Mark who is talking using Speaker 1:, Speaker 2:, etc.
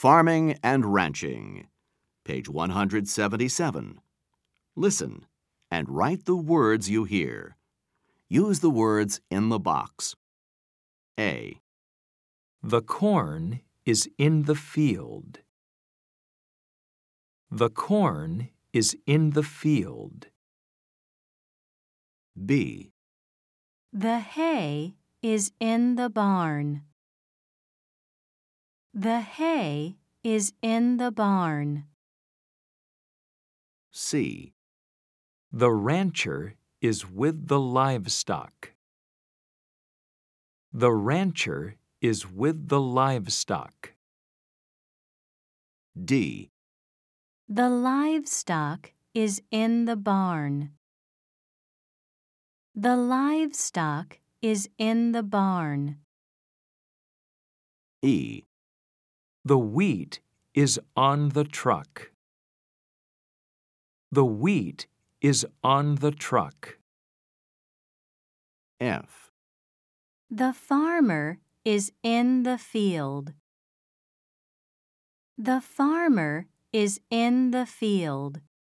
Speaker 1: Farming and Ranching, page 177. Listen and write the words you hear. Use the words in the box. A.
Speaker 2: The corn is in the field. The corn is in the field.
Speaker 1: B.
Speaker 3: The hay is in the barn. The hay is in the barn.
Speaker 1: C.
Speaker 2: The rancher is with the livestock. The rancher is with the livestock.
Speaker 1: D.
Speaker 3: The livestock is in the barn. The livestock is in the barn.
Speaker 1: E.
Speaker 2: The wheat is on the truck. The wheat is on the truck.
Speaker 1: F.
Speaker 3: The farmer is in the field. The farmer is in the field.